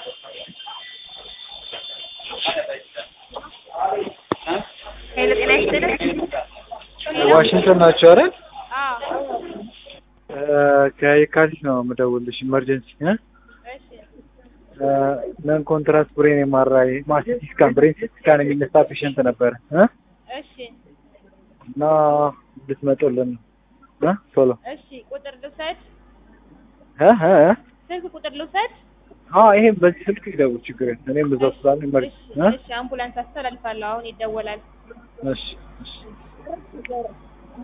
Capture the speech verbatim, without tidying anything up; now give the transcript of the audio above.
ሄሎ ጤና ይስጥልኝ። ዋሽንግተን ናቸው አይደል? አዎ ከየካቲት ነው የምደውልልሽ ኢመርጀንሲ እ እሺ ነን ኮንትራስት ብሬን ኤምአርአይ ማሲቲ ስካን ብሬን ስካን የሚነሳ ፔሸንት ነበር እ እሺ እና ልትመጡልን እ ቶሎ እሺ ቁጥር ልውሰድ እ እ ስልክ ቁጥር ልውሰድ? አዎ ይሄን በዚህ ስልክ ይደውል ችግር የለም። እኔም እዛው ስላለ ኢመርጀንሲ እ እሺ አምቡላንስ አስተላልፋለሁ አሁን ይደወላል። እሺ እሺ